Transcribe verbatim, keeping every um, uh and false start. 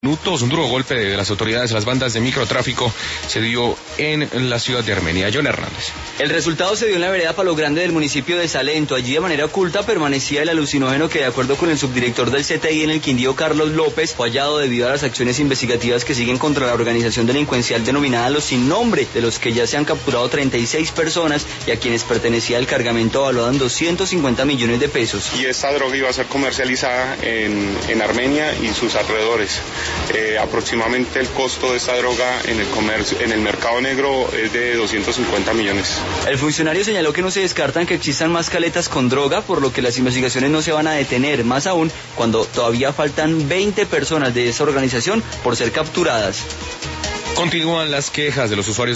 minutos. Un duro golpe de las autoridades a las bandas de microtráfico se dio en la ciudad de Armenia. John Hernández. El resultado se dio en la vereda Palo Grande del municipio de Salento. Allí de manera oculta permanecía el alucinógeno que, de acuerdo con el subdirector del C T I en el Quindío, Carlos López, fue hallado debido a las acciones investigativas que siguen contra la organización delincuencial denominada Los Sin Nombre, de los que ya se han capturado treinta y seis personas y a quienes pertenecía el cargamento evaluado en doscientos cincuenta millones de pesos. Y esta droga iba a ser comercializada en, en Armenia y sus alrededores. Eh, aproximadamente el costo de esta droga en el comercio, en el mercado negro es de doscientos cincuenta millones. El funcionario señaló que no se descartan que existan más caletas con droga, por lo que las investigaciones no se van a detener, más aún cuando todavía faltan veinte personas de esa organización por ser capturadas. Continúan las quejas de los usuarios